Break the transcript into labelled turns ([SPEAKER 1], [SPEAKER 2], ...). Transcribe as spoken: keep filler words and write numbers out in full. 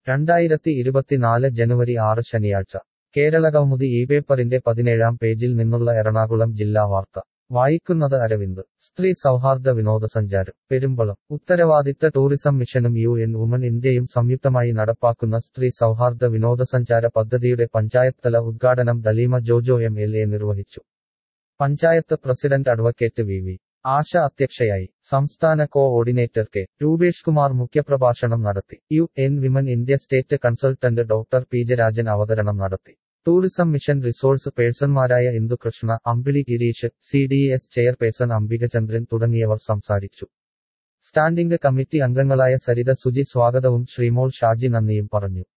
[SPEAKER 1] രണ്ടായിരത്തി ഇരുപത്തിനാല് ജനുവരി ആറ് ശനിയാഴ്ച കേരളകൗമുദി ഈ പേപ്പറിന്റെ പതിനേഴാം പേജിൽ നിന്നുള്ള എറണാകുളം ജില്ലാ വാർത്ത വായിക്കുന്നത് അരവിന്ദ്. സ്ത്രീ സൗഹാർദ്ദ വിനോദസഞ്ചാരം പെരുമ്പളം. ഉത്തരവാദിത്ത ടൂറിസം മിഷനും യു എൻ വുമൺ ഇന്ത്യയും സംയുക്തമായി നടപ്പാക്കുന്ന സ്ത്രീ സൗഹാർദ്ദ വിനോദസഞ്ചാര പദ്ധതിയുടെ പഞ്ചായത്തല ഉദ്ഘാടനം Daleema Jojo M L A നിർവഹിച്ചു. Panchayat president advocate V V Asha അധ്യക്ഷയായി. സംസ്ഥാന കോ-ഓർഡിനേറ്റർ കെ രൂപേഷ് കുമാർ മുഖ്യപ്രഭാഷണം നടത്തി. U N Women India state consultant doctor P Jarajan അവതരണം നടത്തി. ടൂറിസം മിഷൻ റിസോഴ്സ് പേഴ്സൺമാരായ Indukrishna, Ambili Girish, C D S chairperson Ambikachandran തുടങ്ങിയവർ സംസാരിച്ചു. സ്റ്റാൻഡിംഗ് കമ്മിറ്റി അംഗങ്ങളായ സരിത സുജി സ്വാഗതവും ശ്രീമോൾ ഷാജി നന്ദിയും പറഞ്ഞു.